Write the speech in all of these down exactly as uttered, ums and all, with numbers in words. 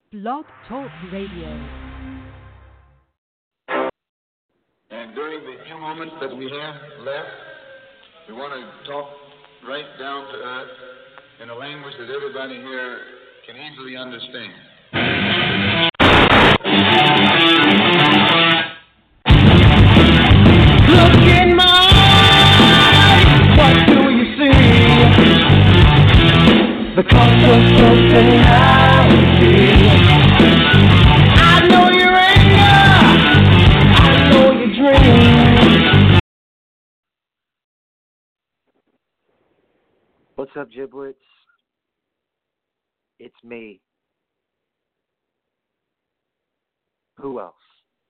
Blog Talk Radio. And during the few moments that we have left, we want to talk right down to earth in a language that everybody here can easily understand. Look in my eyes, what do you see? The cost of personality. I know your anger, I know your dreams. What's up, Giblets? It's me. Who else?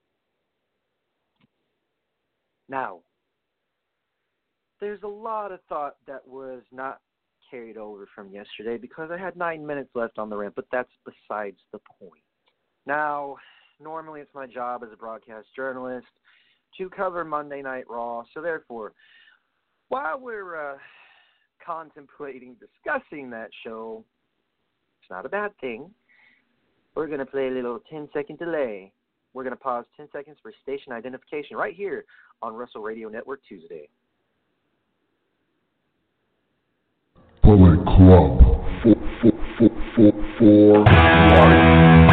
Now, there's a lot of thought that was not carried over from yesterday because I had nine minutes left on the rant, but that's besides the point. Now, normally it's my job as a broadcast journalist to cover Monday Night Raw, so therefore, while we're uh, contemplating discussing that show, it's not a bad thing. We're going to play a little ten-second delay. We're going to pause ten seconds for station identification right here on Russell Radio Network Tuesday. Bullet Club for, for, for, for, for life.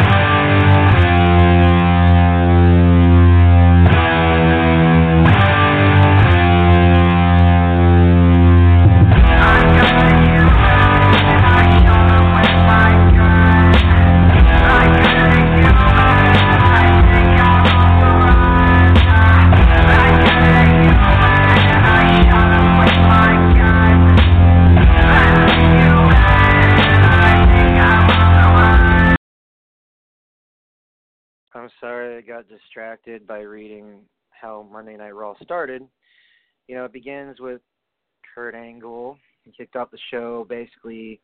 I'm sorry I got distracted by reading how Monday Night Raw started. You know, it begins with Kurt Angle. He kicked off the show. Basically,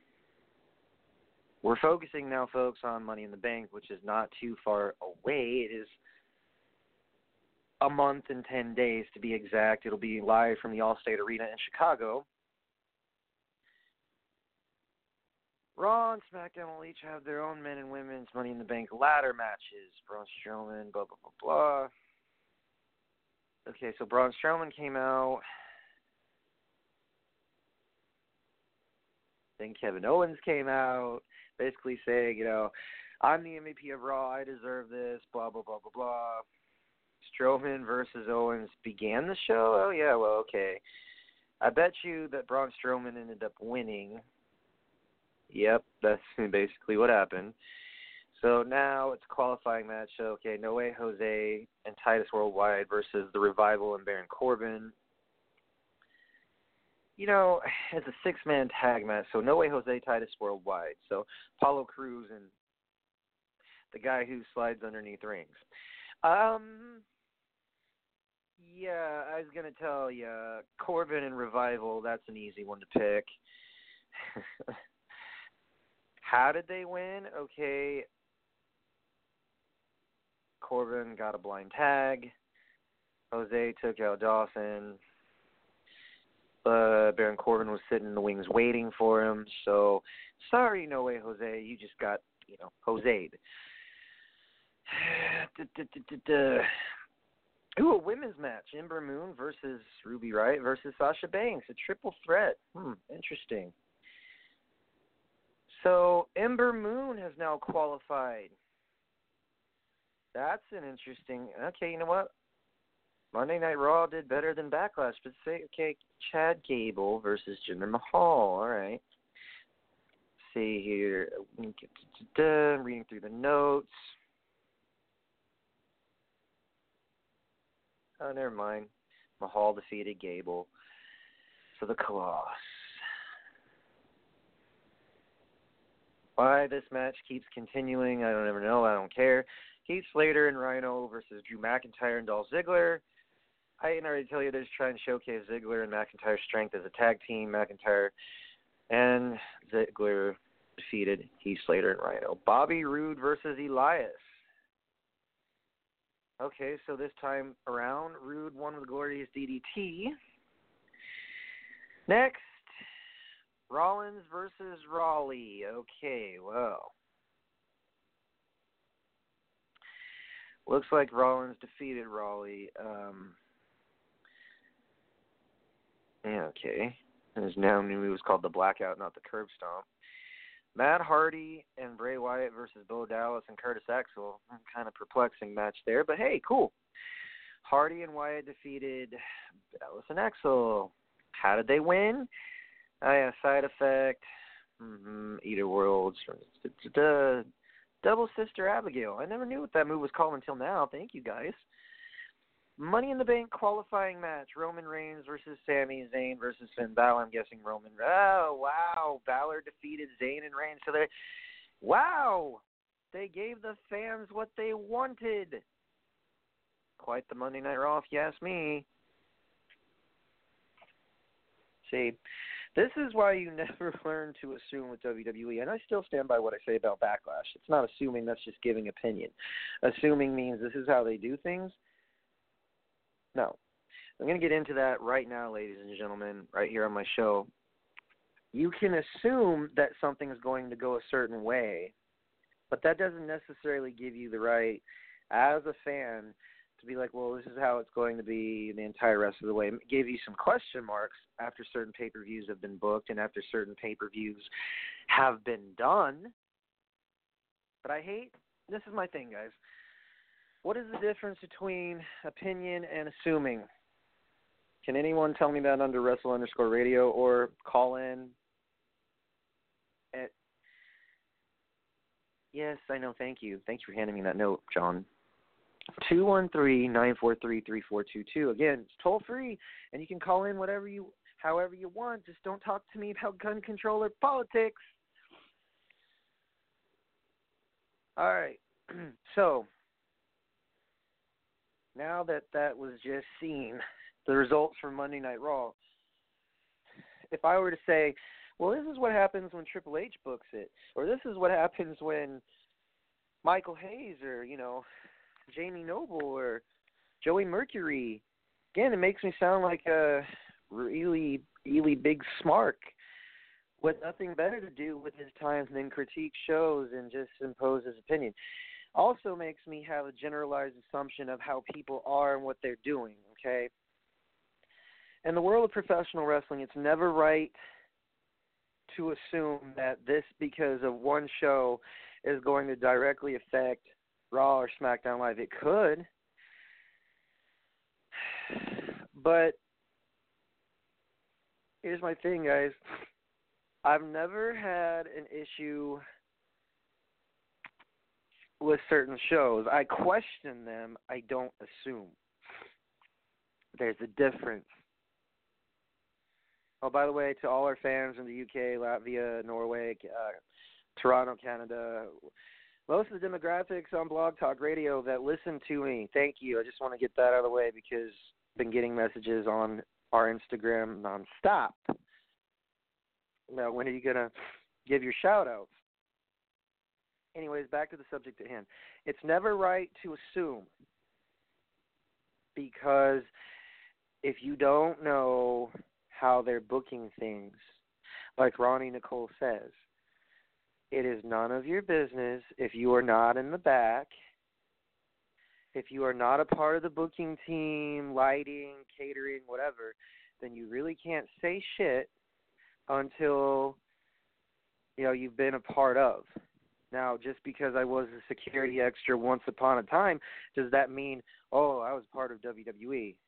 we're focusing now, folks, on Money in the Bank, which is not too far away. It is a month and ten days to be exact. It'll be live from the Allstate Arena in Chicago. Raw and SmackDown will each have their own men and women's Money in the Bank ladder matches. Braun Strowman, blah, blah, blah, blah. Okay, so Braun Strowman came out. Then Kevin Owens came out, basically saying, you know, I'm the M V P of Raw, I deserve this, blah, blah, blah, blah, blah. Strowman versus Owens began the show? Oh, yeah, well, okay. I bet you that Braun Strowman ended up winning. Yep, that's basically what happened. So now it's a qualifying match. Okay, No Way Jose and Titus Worldwide versus The Revival and Baron Corbin. You know, it's a six-man tag match, so No Way Jose, Titus Worldwide. So Apollo Crews and the guy who slides underneath rings. Um, yeah, I was going to tell you, Corbin and Revival, that's an easy one to pick. How did they win? Okay, Corbin got a blind tag. Jose took out Dawson. Uh, Baron Corbin was sitting in the wings waiting for him. So, sorry, No Way Jose. You just got, you know, Jose'd. Ooh, a women's match. Ember Moon versus Ruby Riott versus Sasha Banks. A triple threat. Hmm, interesting. So, Ember Moon has now qualified. That's an interesting... Okay, you know what? Monday Night Raw did better than Backlash. But say, okay, Chad Gable versus Jinder Mahal. All right. See here. I'm reading through the notes. Oh, never mind. Mahal defeated Gable. So the Colossus. Why this match keeps continuing, I don't ever know. I don't care. Heath Slater and Rhino versus Drew McIntyre and Dolph Ziggler. I didn't already tell you they're just trying to showcase Ziggler and McIntyre's strength as a tag team. McIntyre and Ziggler defeated Heath Slater and Rhino. Bobby Roode versus Elias. Okay, so this time around, Roode won with glorious D D T. Next, Rollins versus Raleigh. Okay, well, looks like Rollins defeated Raleigh. Um, yeah, okay. His now new move was called the Blackout, not the Curb Stomp. Matt Hardy and Bray Wyatt versus Bo Dallas and Curtis Axel. Kind of perplexing match there, but hey, cool. Hardy and Wyatt defeated Dallas and Axel. How did they win? Oh, yeah, side effect. Mm-hmm. Eater Worlds. The Double Sister Abigail. I never knew what that move was called until now. Thank you, guys. Money in the Bank qualifying match. Roman Reigns versus Sami Zayn versus Finn Balor. I'm guessing Roman. Oh, wow. Balor defeated Zayn and Reigns. So they, wow. They gave the fans what they wanted. Quite the Monday Night Raw, if you ask me. See, this is why you never learn to assume with W W E, and I still stand by what I say about Backlash. It's not assuming, that's just giving opinion. Assuming means this is how they do things. No. I'm going to get into that right now, ladies and gentlemen, right here on my show. You can assume that something is going to go a certain way, but that doesn't necessarily give you the right, as a fan, to be like, well, this is how it's going to be the entire rest of the way. It gave you some question marks after certain pay-per-views have been booked and after certain pay-per-views have been done. But I hate, this is my thing, guys. What is the difference between opinion and assuming? Can anyone tell me that under Wrestle underscore radio or call in at, yes, I know, thank you. Thanks for handing me that note, John. two one three, nine four three, three four two two. Again, it's toll free, and you can call in whatever you, however you want. Just don't talk to me about gun control or politics. All right. So, now that that was just seen, the results from Monday Night Raw, if I were to say, well, this is what happens when Triple H books it, or this is what happens when Michael Hayes or, you know, Jamie Noble or Joey Mercury, again, it makes me sound like a really, really big smark with nothing better to do with his time than critique shows and just impose his opinion. Also makes me have a generalized assumption of how people are and what they're doing, okay? In the world of professional wrestling, it's never right to assume that this, because of one show, is going to directly affect Raw or SmackDown Live. It could. But here's my thing, guys. I've never had an issue with certain shows. I question them. I don't assume. There's a difference. Oh, by the way, to all our fans in the U K, Latvia, Norway, uh, Toronto, Canada, most of the demographics on Blog Talk Radio that listen to me, thank you. I just want to get that out of the way because I've been getting messages on our Instagram nonstop. Now, when are you going to give your shout-outs? Anyways, back to the subject at hand. It's never right to assume, because if you don't know how they're booking things, like Ronnie Nicole says, it is none of your business if you are not in the back, if you are not a part of the booking team, lighting, catering, whatever, then you really can't say shit until, you know, you've been a part of. Now, just because I was a security extra once upon a time, does that mean, oh, I was part of W W E?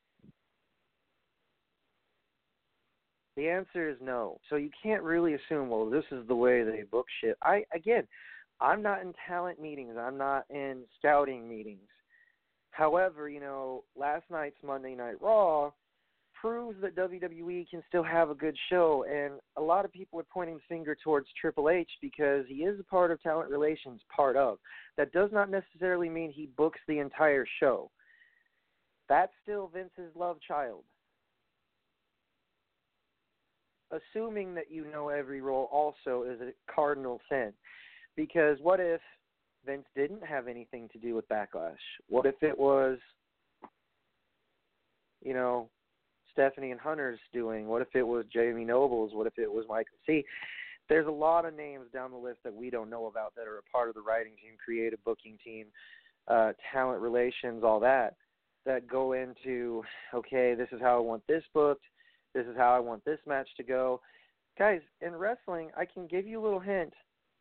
The answer is no. So you can't really assume, well, this is the way they book shit. I again, I'm not in talent meetings. I'm not in scouting meetings. However, you know, last night's Monday Night Raw proves that W W E can still have a good show, and a lot of people are pointing the finger towards Triple H because he is a part of talent relations, part of. That does not necessarily mean he books the entire show. That's still Vince's love child. Assuming that you know every role also is a cardinal sin, because what if Vince didn't have anything to do with Backlash? What if it was, you know, Stephanie and Hunter's doing? What if it was Jamie Noble's? What if it was Michael? See, there's a lot of names down the list that we don't know about that are a part of the writing team, creative booking team, uh, talent relations, all that, that go into, okay, this is how I want this booked, this is how I want this match to go. Guys, in wrestling, I can give you a little hint.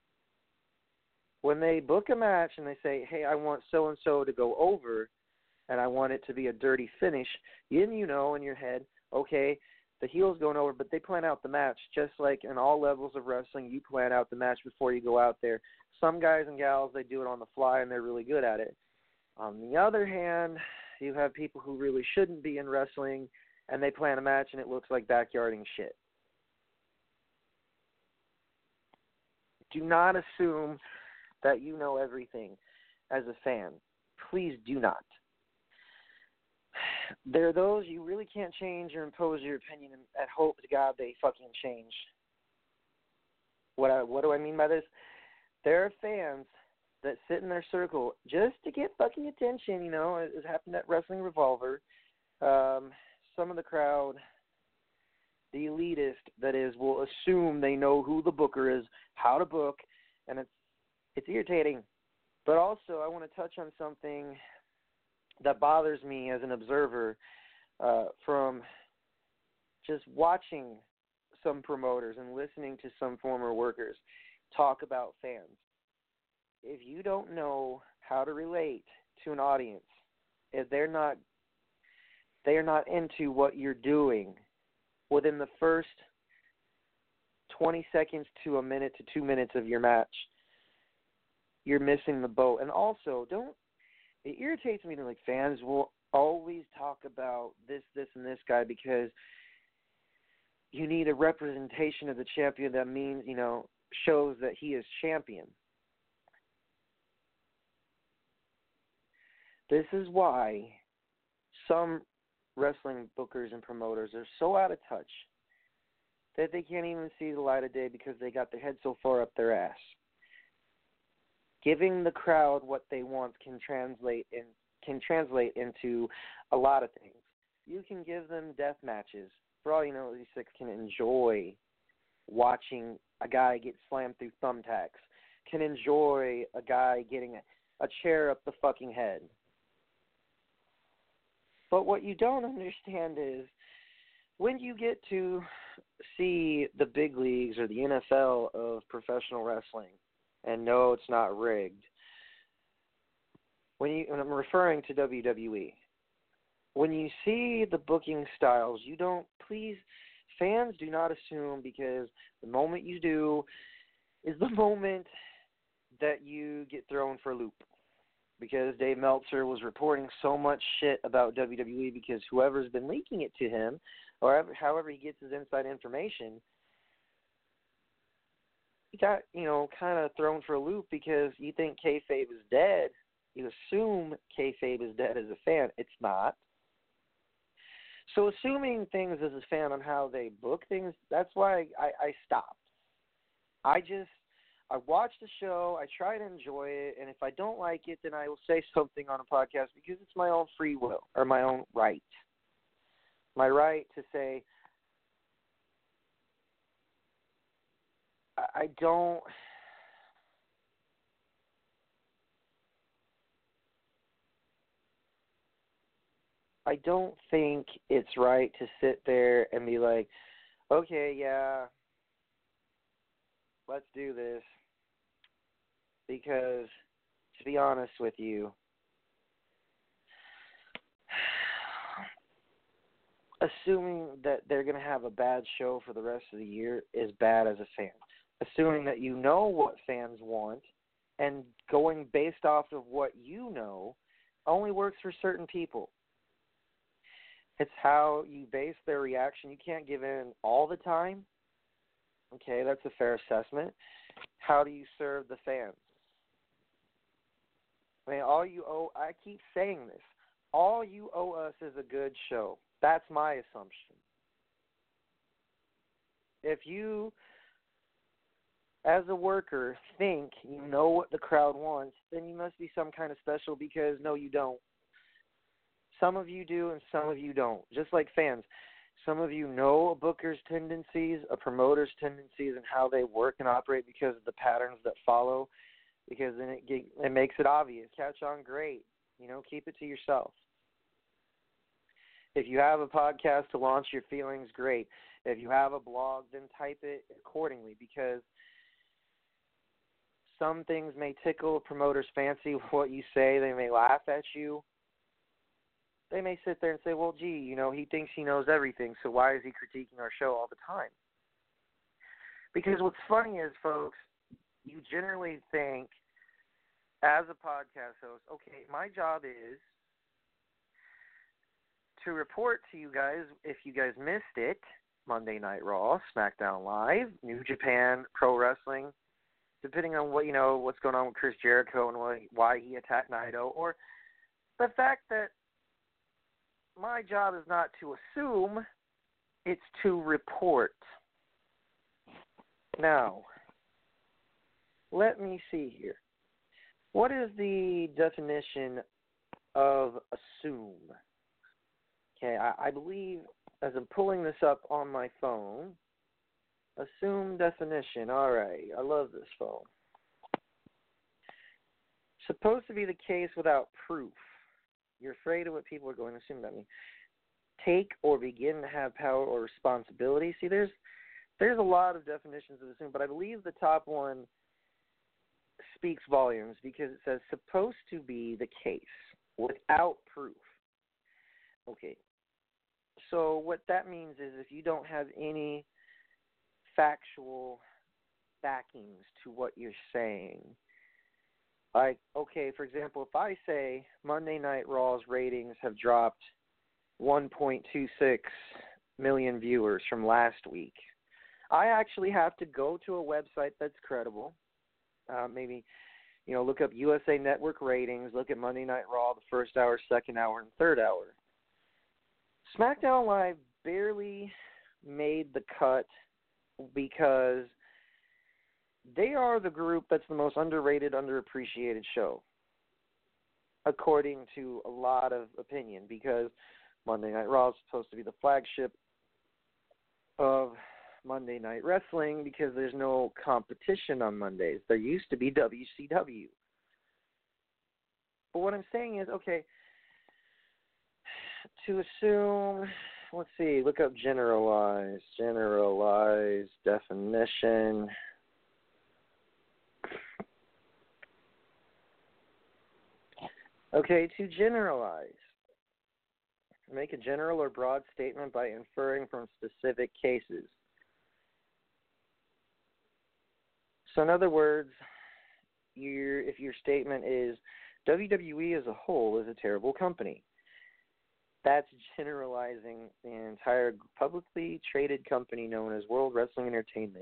When they book a match and they say, hey, I want so-and-so to go over, and I want it to be a dirty finish, then you know in your head, okay, the heel's going over, but they plan out the match. Just like in all levels of wrestling, you plan out the match before you go out there. Some guys and gals, they do it on the fly, and they're really good at it. On the other hand, you have people who really shouldn't be in wrestling, and they plan a match, and it looks like backyarding shit. Do not assume that you know everything as a fan. Please do not. There are those you really can't change or impose your opinion and, and hope to God they fucking change. What I, what do I mean by this? There are fans that sit in their circle just to get fucking attention, you know, it, it happened at Wrestling Revolver. Um, some of the crowd, the elitist, that is, will assume they know who the booker is, how to book, and it's it's irritating. But also, I want to touch on something that bothers me as an observer uh, from just watching some promoters and listening to some former workers talk about fans. If you don't know how to relate to an audience, if they're not they are not into what you're doing within the first twenty seconds to a minute to two minutes of your match, you're missing the boat. And also, don't it irritates me that like fans will always talk about this, this, and this guy because you need a representation of the champion that means, you know, shows that he is champion. This is why some wrestling bookers and promoters are so out of touch that they can't even see the light of day because they got their head so far up their ass. Giving the crowd what they want can translate in, can translate into a lot of things. You can give them death matches. For all you know, these six can enjoy watching a guy get slammed through thumbtacks, can enjoy a guy getting a, a chair up the fucking head. But what you don't understand is when you get to see the big leagues or the N F L of professional wrestling, and no, it's not rigged. When you, and I'm referring to W W E, when you see the booking styles, you don't, please, fans do not assume because the moment you do is the moment that you get thrown for a loop. Because Dave Meltzer was reporting so much shit about W W E because whoever's been leaking it to him, or however he gets his inside information, he got, you know, kind of thrown for a loop because you think kayfabe is dead. You assume kayfabe is dead as a fan. It's not. So assuming things as a fan on how they book things, that's why I, I stopped. I just, I watch the show, I try to enjoy it, and if I don't like it, then I will say something on a podcast because it's my own free will, or my own right. My right to say, I, I don't, I don't think it's right to sit there and be like, okay, yeah, let's do this. Because, to be honest with you, assuming that they're going to have a bad show for the rest of the year is bad as a fan. Assuming that you know what fans want and going based off of what you know only works for certain people. It's how you base their reaction. You can't give in all the time. Okay, that's a fair assessment. How do you serve the fans? I mean, all you owe, I keep saying this, all you owe us is a good show. That's my assumption. If you, as a worker, think you know what the crowd wants, then you must be some kind of special because, no, you don't. Some of you do and some of you don't. Just like fans. Some of you know a booker's tendencies, a promoter's tendencies, and how they work and operate because of the patterns that follow. because then it get, it makes it obvious. Catch on, great. You know, keep it to yourself. If you have a podcast to launch your feelings, great. If you have a blog, then type it accordingly, because some things may tickle a promoter's fancy what you say. They may laugh at you. They may sit there and say, well, gee, you know, he thinks he knows everything, so why is he critiquing our show all the time? Because what's funny is, folks, you generally think, as a podcast host, okay, my job is to report to you guys, if you guys missed it, Monday Night Raw, SmackDown Live, New Japan Pro Wrestling, depending on what, you know, what's going on with Chris Jericho and why, why he attacked Naito, or the fact that my job is not to assume, it's to report. Now, let me see here. What is the definition of assume? Okay, I, I believe, as I'm pulling this up on my phone, assume definition. All right, I love this phone. Supposed to be the case without proof. You're afraid of what people are going to assume about me. Take or begin to have power or responsibility. See, there's there's a lot of definitions of assume, but I believe the top one speaks volumes because it says supposed to be the case without proof. Okay. So what that means is if you don't have any factual backings to what you're saying, like, okay, for example, if I say Monday Night Raw's ratings have dropped one point two six million viewers from last week, I actually have to go to a website that's credible, uh, maybe, you know, look up U S A Network ratings, look at Monday Night Raw, the first hour, second hour, and third hour. SmackDown Live barely made the cut because they are the group that's the most underrated, underappreciated show, according to a lot of opinion, because Monday Night Raw is supposed to be the flagship of Monday Night Wrestling because there's no competition on Mondays. There used to be W C W. But what I'm saying is, okay, to assume, let's see, look up generalized, generalized definition. Okay, to generalize. Make a general or broad statement by inferring from specific cases. So in other words, your, if your statement is W W E as a whole is a terrible company, that's generalizing the entire publicly traded company known as World Wrestling Entertainment.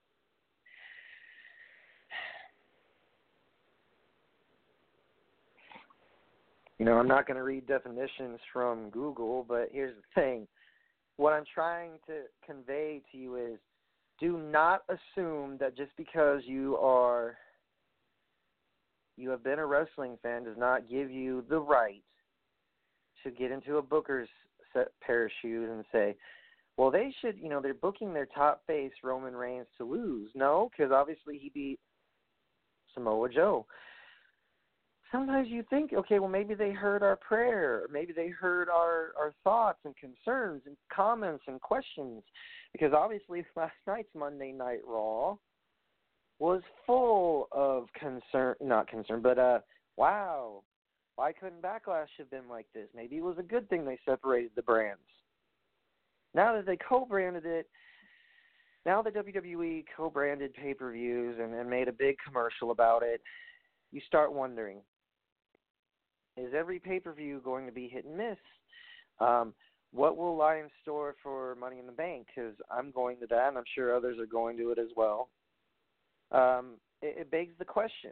You know, I'm not going to read definitions from Google, but here's the thing. What I'm trying to convey to you is, do not assume that just because you are, you have been a wrestling fan does not give you the right to get into a booker's set parachute and say, well, they should, you know, they're booking their top face, Roman Reigns, to lose. No, because obviously he beat Samoa Joe. Sometimes you think, okay, well, maybe they heard our prayer. Maybe they heard our, our thoughts and concerns and comments and questions. Because obviously last night's Monday Night Raw was full of concern, not concern, but, uh, wow, why couldn't Backlash have been like this? Maybe it was a good thing they separated the brands. Now that they co-branded it, now the W W E co-branded pay-per-views and, and made a big commercial about it, you start wondering, is every pay-per-view going to be hit and miss? Um, what will lie in store for Money in the Bank? Because I'm going to that, and I'm sure others are going to it as well. Um, it, it begs the question.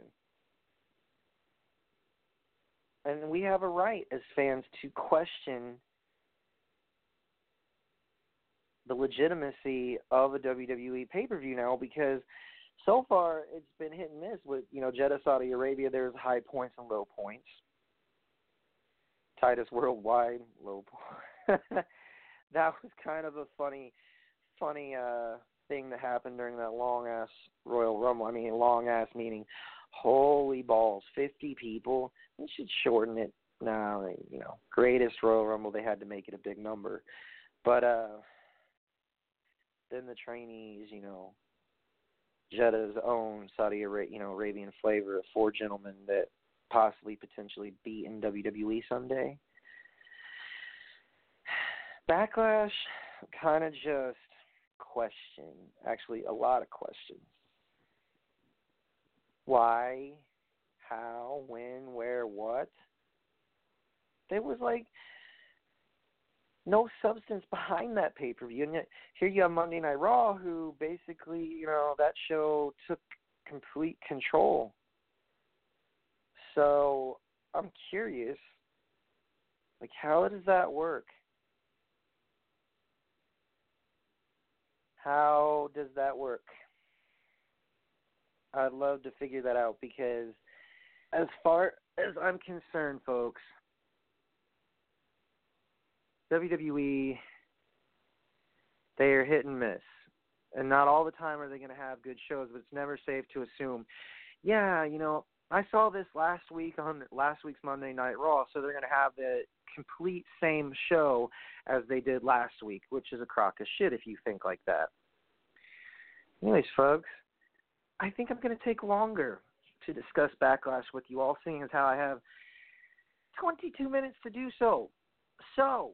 And we have a right as fans to question the legitimacy of a W W E pay-per-view now, because so far it's been hit and miss with, you know, Jeddah, Saudi Arabia. There's high points and low points. Titus Worldwide, low point. That was kind of a funny, funny uh, thing that happened during that long-ass Royal Rumble. I mean, long-ass meaning Holy balls, fifty people. They should shorten it. Now, you know, greatest Royal Rumble, they had to make it a big number. But uh, then the trainees, you know, Jeddah's own Saudi Arabia, you know, Arabian Flavor, four gentlemen that possibly potentially be in W W E someday. Backlash, kind of just question, actually a lot of questions. Why, how, when, where, what? There was like no substance behind that pay-per-view. And yet here you have Monday Night Raw, who basically, you know, that show took complete control. So I'm curious, like, how does that work? How does that work? I'd love to figure that out because as far as I'm concerned, folks, W W E, they are hit and miss. And not all the time are they going to have good shows, but it's never safe to assume, yeah, you know, I saw this last week on last week's Monday Night Raw, so they're going to have the complete same show as they did last week, which is a crock of shit if you think like that. Anyways, folks, I think I'm going to take longer to discuss Backlash with you all, seeing as how I have twenty-two minutes to do so. So,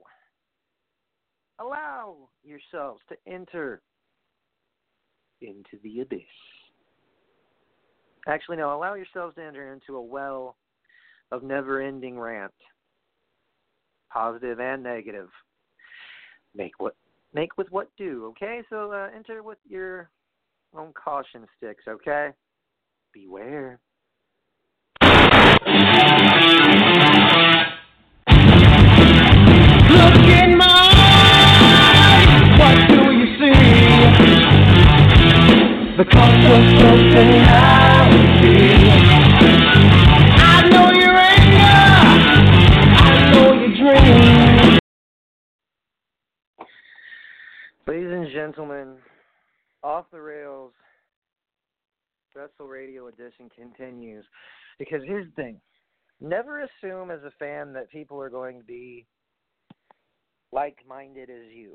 allow yourselves to enter into the abyss. Actually, no, allow yourselves to enter into a well of never-ending rant, positive and negative. Make what, make with what do, okay? So uh, enter with your own caution sticks, okay? Beware. Look in my eyes, what do you see? The constant personality. I know your anger, I know your dreams. Ladies and gentlemen, Off the Rails Wrestle Radio Edition continues. Because here's the thing. Never assume as a fan that people are going to be like-minded as you.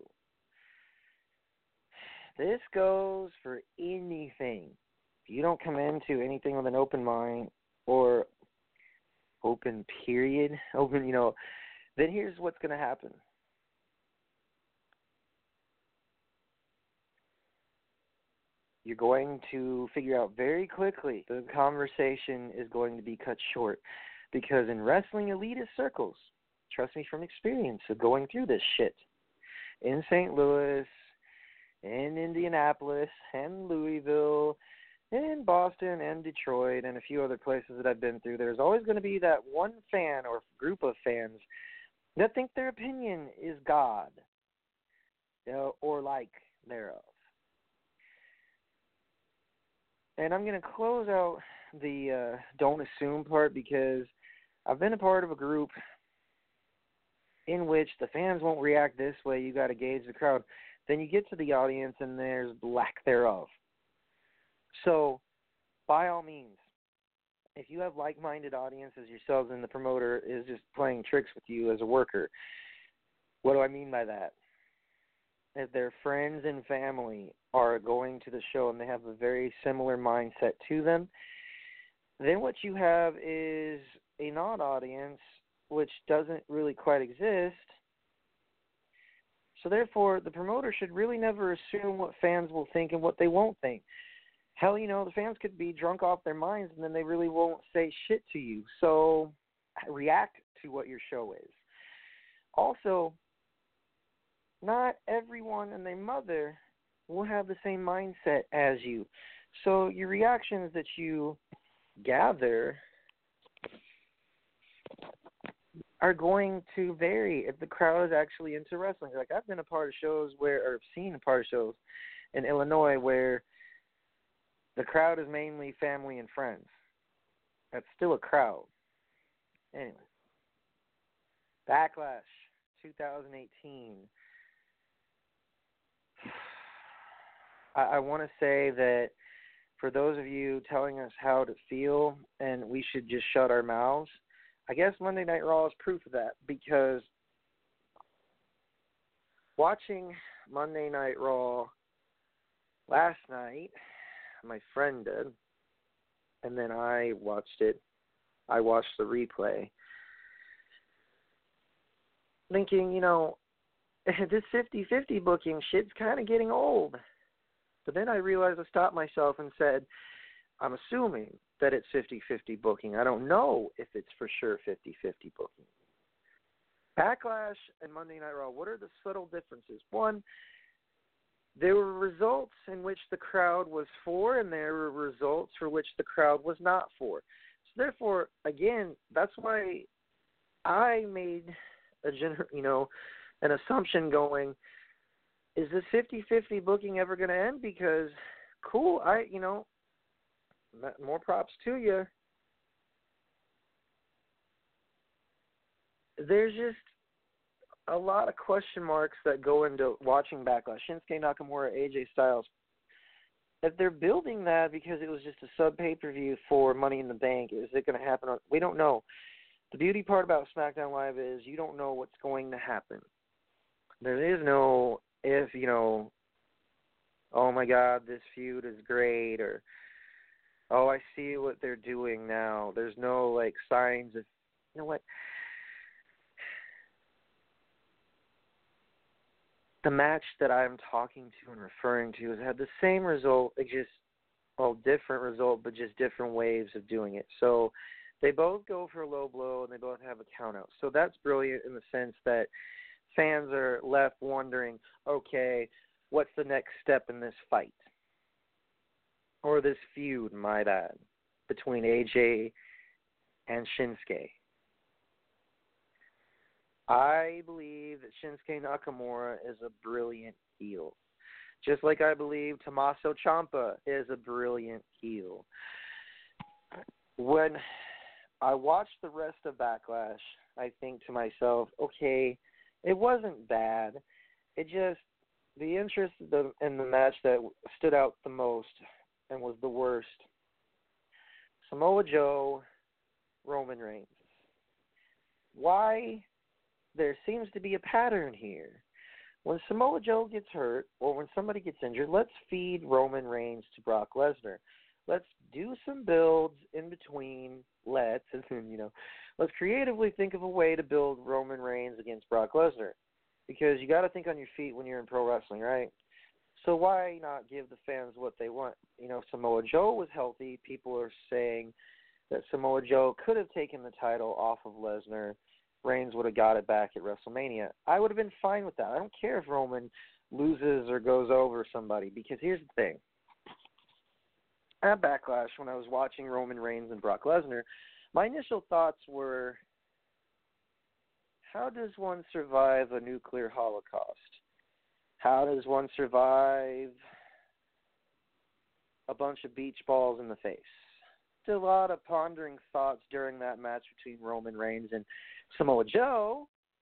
This goes for anything. If you don't come into anything with an open mind or open period, open, you know, then here's what's going to happen. You're going to figure out very quickly the conversation is going to be cut short. Because in wrestling elitist circles, trust me from experience of going through this shit, in Saint Louis, in Indianapolis, and Louisville, in Boston, and Detroit, and a few other places that I've been through, there's always going to be that one fan or group of fans that think their opinion is God, you know, or like thereof. And I'm going to close out the uh, don't assume part because I've been a part of a group in which the fans won't react this way. You got to gauge the crowd. Then you get to the audience and there's lack thereof. So, by all means, if you have like-minded audiences yourselves and the promoter is just playing tricks with you as a worker, what do I mean by that? If their friends and family are going to the show and they have a very similar mindset to them, then what you have is a non-audience which doesn't really quite exist. So therefore, the promoter should really never assume what fans will think and what they won't think. Hell, you know, the fans could be drunk off their minds and then they really won't say shit to you. So react to what your show is. Also, not everyone and their mother will have the same mindset as you. So your reactions that you gather are going to vary if the crowd is actually into wrestling. Like, I've been a part of shows where, or seen a part of shows in Illinois where the crowd is mainly family and friends. That's still a crowd. Anyway. Backlash twenty eighteen. I, I want to say that for those of you telling us how to feel and we should just shut our mouths, I guess Monday Night Raw is proof of that, because watching Monday Night Raw last night, my friend did, and then I watched it. I watched the replay, thinking, you know, this fifty-fifty booking shit's kind of getting old. But then I realized, I stopped myself and said, I'm assuming that it's fifty-fifty booking. I don't know if it's for sure fifty-fifty booking. Backlash and Monday Night Raw, what are the subtle differences? One, there were results in which the crowd was for, and there were results for which the crowd was not for. So therefore, again, that's why I made a gener- you know, an assumption going, is this fifty-fifty booking ever going to end? Because, cool, I, you know, more props to you. There's just a lot of question marks that go into watching Backlash. Shinsuke Nakamura, A J Styles. If they're building that because it was just a sub pay-per-view for Money in the Bank, is it going to happen? On, we don't know. The beauty part about SmackDown Live is you don't know what's going to happen. There is no, if, you know, oh my God, this feud is great, or, oh, I see what they're doing now. There's no, like, signs of, you know what? The match that I'm talking to and referring to has had the same result, it just, well, different result, but just different ways of doing it. So they both go for a low blow, and they both have a count out. So that's brilliant in the sense that fans are left wondering, okay, what's the next step in this fight? Or this feud, might add, between A J and Shinsuke. I believe that Shinsuke Nakamura is a brilliant heel. Just like I believe Tommaso Ciampa is a brilliant heel. When I watch the rest of Backlash, I think to myself, okay, it wasn't bad. It just, the interest in the match that stood out the most and was the worst, Samoa Joe, Roman Reigns. Why? There seems to be a pattern here. When Samoa Joe gets hurt or when somebody gets injured, let's feed Roman Reigns to Brock Lesnar. Let's do some builds in between. Let's, and you know, let's creatively think of a way to build Roman Reigns against Brock Lesnar, because you got to think on your feet when you're in pro wrestling, right? So why not give the fans what they want? You know, if Samoa Joe was healthy, people are saying that Samoa Joe could have taken the title off of Lesnar. Reigns would have got it back at WrestleMania. I would have been fine with that. I don't care if Roman loses or goes over somebody, because here's the thing. At Backlash, when I was watching Roman Reigns and Brock Lesnar, my initial thoughts were, how does one survive a nuclear holocaust? How does one survive a bunch of beach balls in the face? A lot of pondering thoughts during that match between Roman Reigns and Samoa Joe,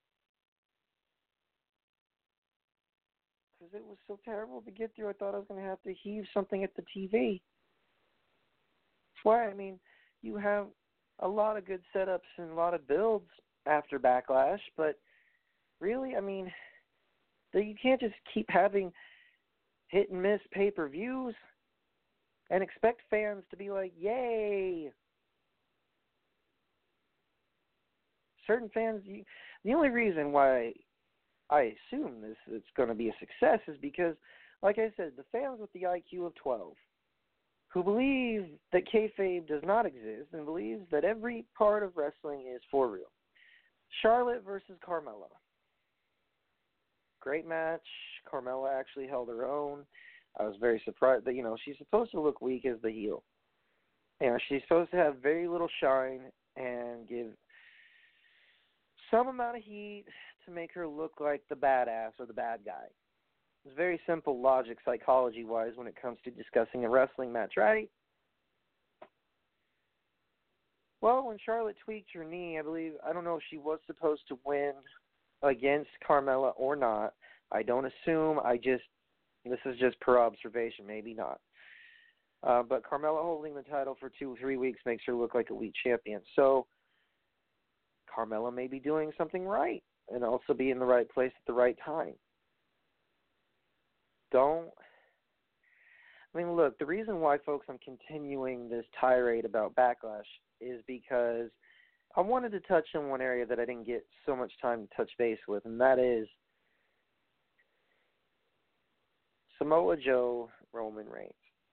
because it was so terrible to get through. I thought I was going to have to heave something at the T V. That's why, I mean, you have a lot of good setups and a lot of builds after Backlash, but really, I mean, you can't just keep having hit and miss pay-per-views and expect fans to be like, yay. Certain fans, you, the only reason why I assume this it's going to be a success is because, like I said, the fans with the I Q of twelve, who believe that kayfabe does not exist and believes that every part of wrestling is for real. Charlotte versus Carmella. Great match. Carmella actually held her own. I was very surprised that, you know, she's supposed to look weak as the heel. You know, she's supposed to have very little shine and give some amount of heat to make her look like the badass or the bad guy. It's very simple logic, psychology-wise, when it comes to discussing a wrestling match, right? Well, when Charlotte tweaked her knee, I believe, I don't know if she was supposed to win against Carmella or not. I don't assume. I just, this is just per observation, maybe not. Uh, but Carmella holding the title for two, three weeks makes her look like elite champion. So Carmella may be doing something right and also be in the right place at the right time. Don't. I mean, look, the reason why, folks, I'm continuing this tirade about Backlash is because I wanted to touch on one area that I didn't get so much time to touch base with, and that is Samoa Joe, Roman Reigns.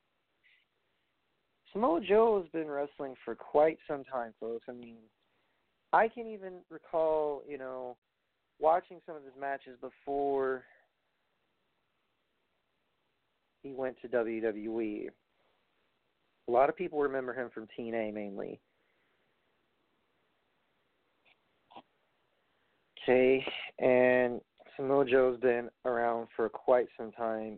Samoa Joe has been wrestling for quite some time, folks. I mean, I can even recall, you know, watching some of his matches before he went to W W E. A lot of people remember him from T N A mainly. Okay, and Samoa Joe's been around for quite some time.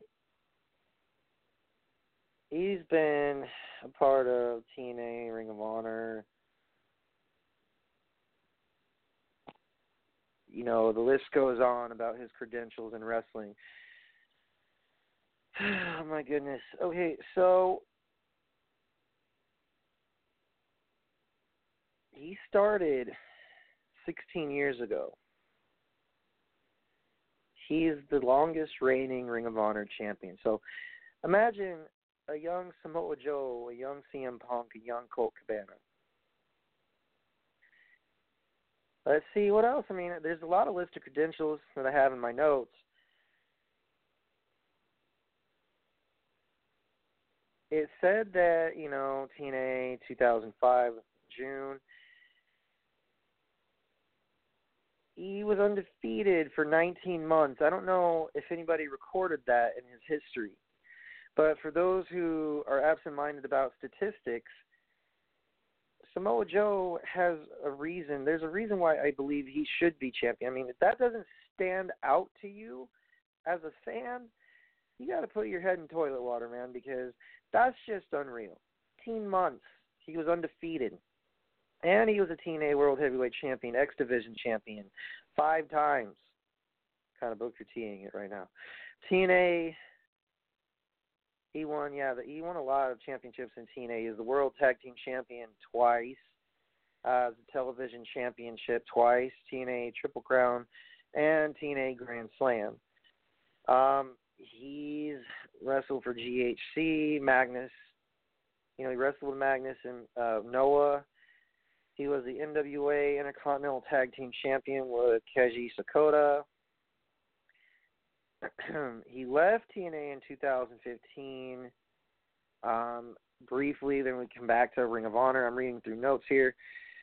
He's been a part of T N A, Ring of Honor. You know, the list goes on about his credentials in wrestling. Oh, my goodness. Okay, so he started sixteen years ago. He is the longest reigning Ring of Honor champion. So imagine a young Samoa Joe, a young C M Punk, a young Colt Cabana. Let's see what else. I mean, there's a lot of list of credentials that I have in my notes. It said that, you know, T N A two thousand five, June, he was undefeated for nineteen months. I don't know if anybody recorded that in his history. But for those who are absent-minded about statistics, Samoa Joe has a reason. There's a reason why I believe he should be champion. I mean, if that doesn't stand out to you as a fan, you got to put your head in toilet water, man, because that's just unreal. eighteen months, he was undefeated. And he was a T N A World Heavyweight Champion, X Division Champion, five times. Kind of Booker T-ing it right now. T N A, he won, yeah, the, he won a lot of championships in T N A. He's the World Tag Team Champion twice, uh, the Television Championship twice, T N A Triple Crown, and T N A Grand Slam. Um, he's wrestled for G H C, Magnus. You know, he wrestled with Magnus and uh, Noah. He was the N W A Intercontinental Tag Team Champion with Keiji Sakota. He left T N A in two thousand fifteen um, briefly. Then we come back to Ring of Honor. I'm reading through notes here.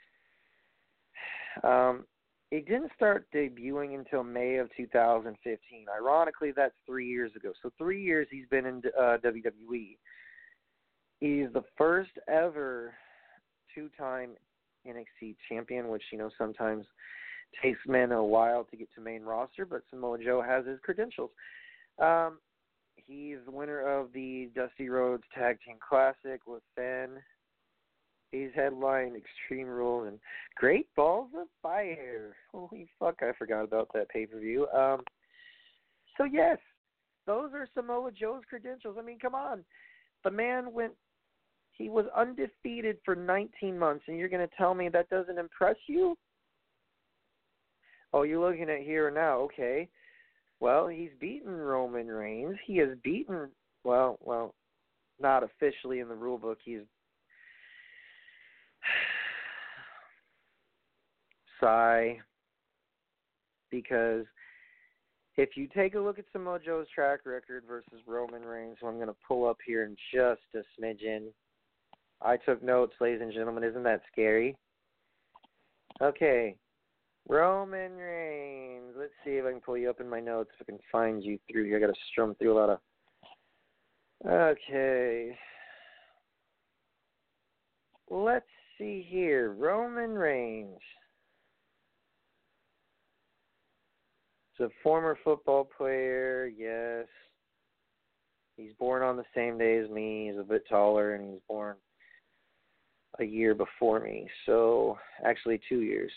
Um, it didn't start debuting until May of two thousand fifteen. Ironically, that's three years ago. So three years he's been in uh, W W E. He's the first ever two-time N X T champion, which, you know, sometimes takes men a while to get to main roster, but Samoa Joe has his credentials. Um, he's the winner of the Dusty Rhodes Tag Team Classic with Finn. He's headlined Extreme Rules and Great Balls of Fire. Holy fuck, I forgot about that pay-per-view. Um, so, yes, those are Samoa Joe's credentials. I mean, come on. The man went, he was undefeated for nineteen months, and you're going to tell me that doesn't impress you? Oh, you're looking at here and now. Okay. Well, he's beaten Roman Reigns. He has beaten, well, well, not officially in the rule book. He's sigh. Because if you take a look at Samoa Joe's track record versus Roman Reigns, who I'm going to pull up here in just a smidgen. I took notes, ladies and gentlemen. Isn't that scary? Okay. Roman Reigns. Let's see if I can pull you up in my notes, if I can find you through here. I got to strum through a lot of... Okay. Let's see here. Roman Reigns. He's a former football player, yes. He's born on the same day as me. He's a bit taller, and he's born a year before me. So, actually two years.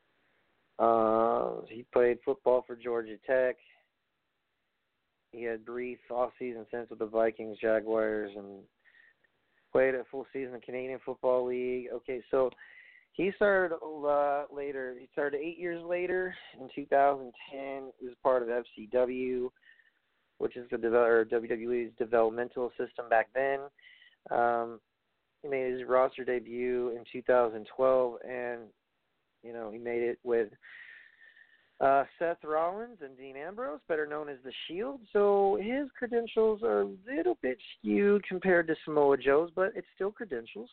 Uh, he played football for Georgia Tech. He had brief off-season stints with the Vikings, Jaguars, and played a full season in the Canadian Football League. Okay, so he started uh, later. He started eight years later in two thousand ten. He was part of F C W, which is the or W W E's developmental system back then. Um, he made his roster debut in two thousand twelve, and you know he made it with uh, Seth Rollins and Dean Ambrose, better known as the Shield. So his credentials are a little bit skewed compared to Samoa Joe's, but it's still credentials.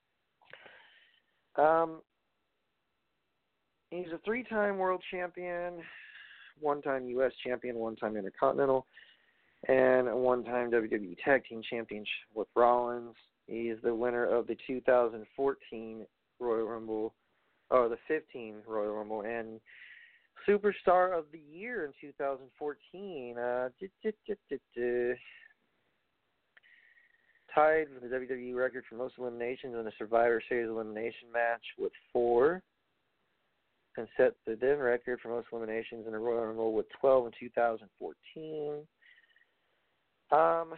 Um, he's a three-time world champion, one-time U S champion, one-time Intercontinental, and a one-time W W E Tag Team Championship with Rollins. He is the winner of the two thousand fourteen Royal Rumble, or the fifteen Royal Rumble, and Superstar of the Year in two thousand fourteen. Uh, duh, duh, duh, duh, duh. Tied for the W W E record for most eliminations in a Survivor Series elimination match with four, and set the then record for most eliminations in a Royal Rumble with twelve in two thousand fourteen. Um,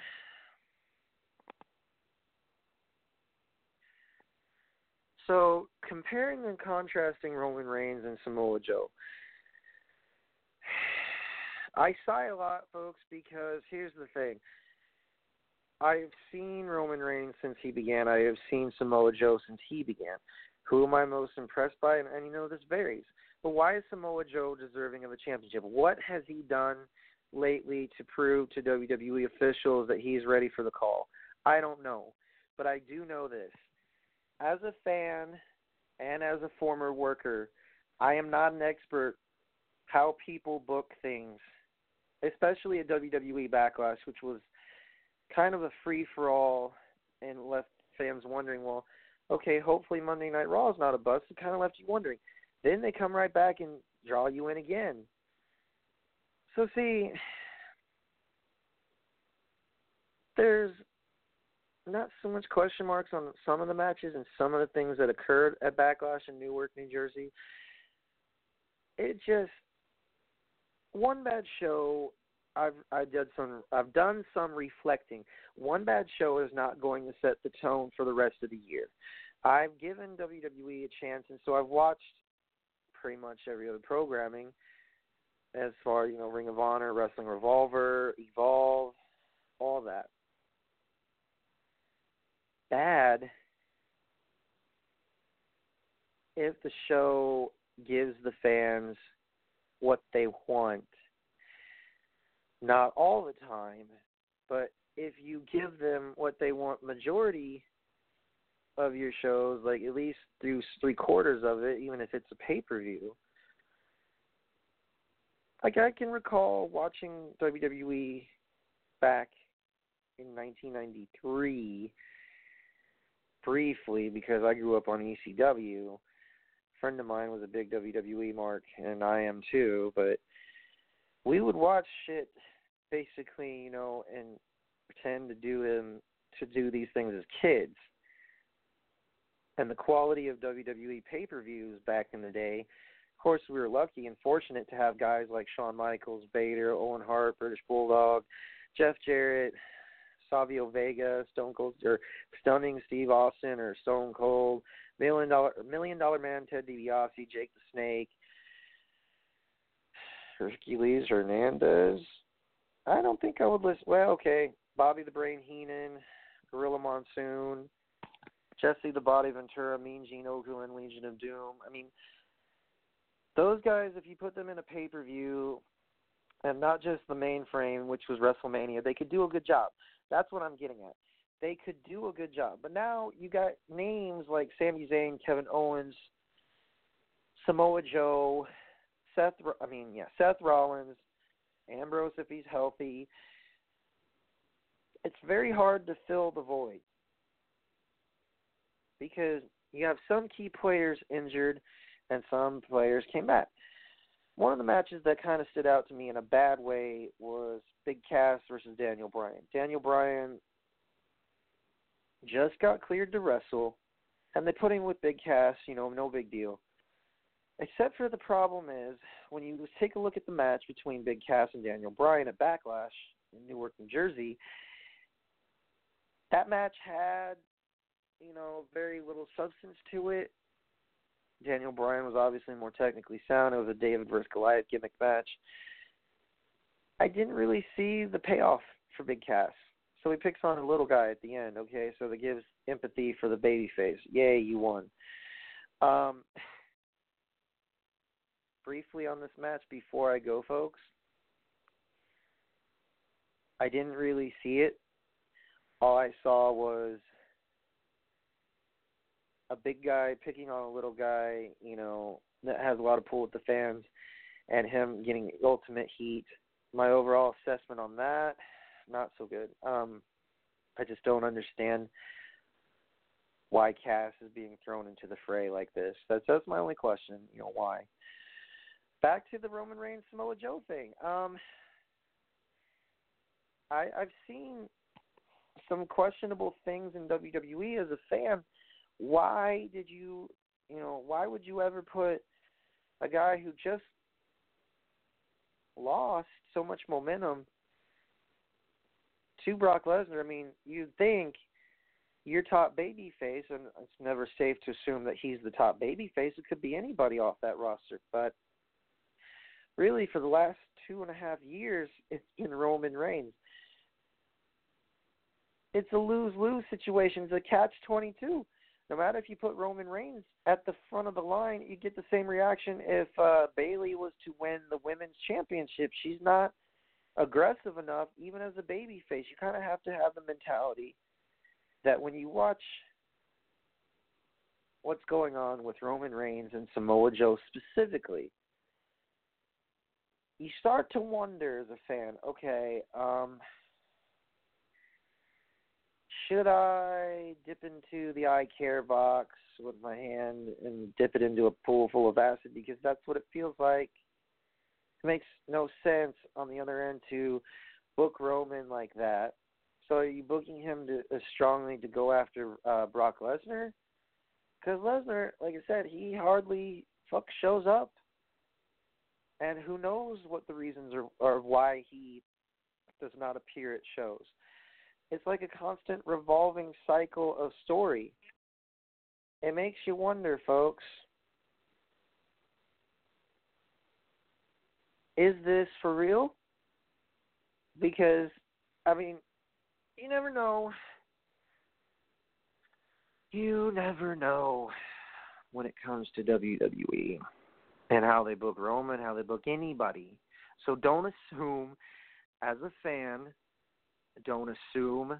so comparing and contrasting Roman Reigns and Samoa Joe, I sigh a lot, folks, because here's the thing. I've seen Roman Reigns since he began. I have seen Samoa Joe since he began. Who am I most impressed by? And, and you know, this varies. But why is Samoa Joe deserving of a championship? What has he done lately to prove to W W E officials that he's ready for the call? I don't know. But I do know this. As a fan and as a former worker, I am not an expert how people book things, especially at W W E Backlash, which was kind of a free-for-all and left fans wondering, well, okay, hopefully Monday Night Raw is not a bust. It kind of left you wondering. Then they come right back and draw you in again. So, see, there's not so much question marks on some of the matches and some of the things that occurred at Backlash in Newark, New Jersey. It just, one bad show, I've I did some I've done some reflecting. One bad show is not going to set the tone for the rest of the year. I've given W W E a chance, and so I've watched pretty much every other programming as far, you know, Ring of Honor, Wrestling Revolver, Evolve, all that. Bad if the show gives the fans what they want. Not all the time, but if you give them what they want majority of your shows, like at least through three quarters of it, even if it's a pay-per-view. Like I can recall watching W W E back in nineteen ninety-three briefly because I grew up on E C W. A friend of mine was a big W W E mark, and I am too, but we would watch shit basically, you know, and pretend to do them to do these things as kids. And the quality of W W E pay-per-views back in the day, of course, we were lucky and fortunate to have guys like Shawn Michaels, Vader, Owen Hart, British Bulldog, Jeff Jarrett, Savio Vega, Stone Cold, or Stunning Steve Austin, or Stone Cold, Million Dollar Million Dollar Man Ted DiBiase, Jake the Snake, Hercules Hernandez. I don't think I would list. Well, okay, Bobby the Brain Heenan, Gorilla Monsoon, Jesse the Body Ventura, Mean Gene Okerlund, Legion of Doom. I mean, those guys, if you put them in a pay-per-view, and not just the mainframe, which was WrestleMania, they could do a good job. That's what I'm getting at. They could do a good job. But now you got names like Sami Zayn, Kevin Owens, Samoa Joe, Seth, I mean, yeah, Seth Rollins, Ambrose if he's healthy. It's very hard to fill the void because you have some key players injured and some players came back. One of the matches that kind of stood out to me in a bad way was Big Cass versus Daniel Bryan. Daniel Bryan just got cleared to wrestle, and they put him with Big Cass, you know, no big deal. Except for the problem is, when you take a look at the match between Big Cass and Daniel Bryan at Backlash in Newark, New Jersey, that match had you know, very little substance to it. Daniel Bryan was obviously more technically sound. It was a David versus Goliath gimmick match. I didn't really see the payoff for Big Cass. So he picks on a little guy at the end, okay? So that gives empathy for the babyface. Yay, you won. Um, briefly on this match before I go, folks, I didn't really see it. All I saw was a big guy picking on a little guy, you know, that has a lot of pull with the fans, and him getting ultimate heat. My overall assessment on that, not so good. Um, I just don't understand why Cass is being thrown into the fray like this. That's that's my only question. You know, why? Back to the Roman Reigns Samoa Joe thing. Um, I I've seen some questionable things in W W E as a fan. Why did you, you know, why would you ever put a guy who just lost so much momentum to Brock Lesnar? I mean, you'd think your top babyface, and it's never safe to assume that he's the top babyface. It could be anybody off that roster. But really, for the last two and a half years, it's been Roman Reigns. It's a lose-lose situation. It's a catch twenty-two. No matter if you put Roman Reigns at the front of the line, you get the same reaction if uh, Bayley was to win the women's championship. She's not aggressive enough, even as a babyface. You kind of have to have the mentality that when you watch what's going on with Roman Reigns and Samoa Joe specifically, you start to wonder as a fan, okay, um, should I dip into the eye care box with my hand and dip it into a pool full of acid? Because that's what it feels like. It makes no sense on the other end to book Roman like that. So are you booking him to, uh, strongly to go after uh, Brock Lesnar? Because Lesnar, like I said, he hardly fuck shows up. And who knows what the reasons are, or why he does not appear at shows. It's like a constant revolving cycle of story. It makes you wonder, folks, is this for real? Because, I mean, you never know. You never know when it comes to W W E and how they book Roman, how they book anybody. So don't assume, as a fan, don't assume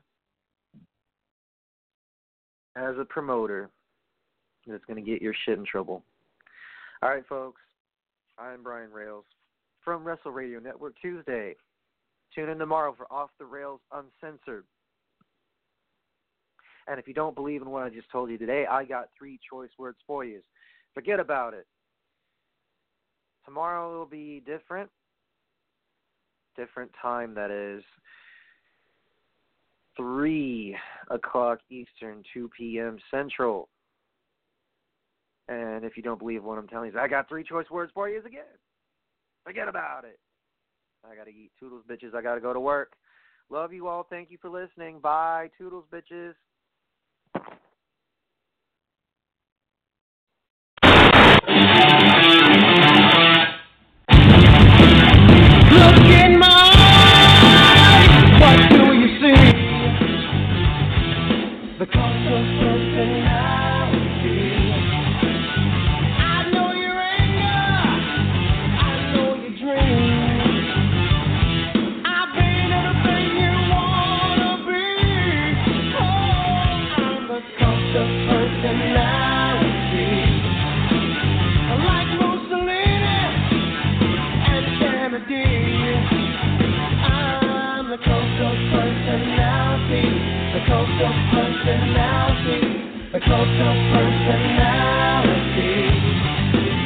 as a promoter that it's going to get your shit in trouble. All right, folks. I'm Brian Rails from Wrestle Radio Network Tuesday. Tune in tomorrow for Off the Rails Uncensored. And if you don't believe in what I just told you today, I got three choice words for you. Forget about it. Tomorrow will be different. Different time, that is. three o'clock Eastern, two p.m. Central. And if you don't believe what I'm telling you, I got three choice words for you again. Forget about it. I got to eat. Toodles, bitches. I got to go to work. Love you all. Thank you for listening. Bye. Toodles, bitches. Look in my eyes, what do you see? The cost of personality. I know your anger, I know your dreams. I've been everything you wanna be. Oh, I'm the cost of personality. Like Mussolini and Kennedy, I'm the coast of personality. The coast of personality. The coast of personality.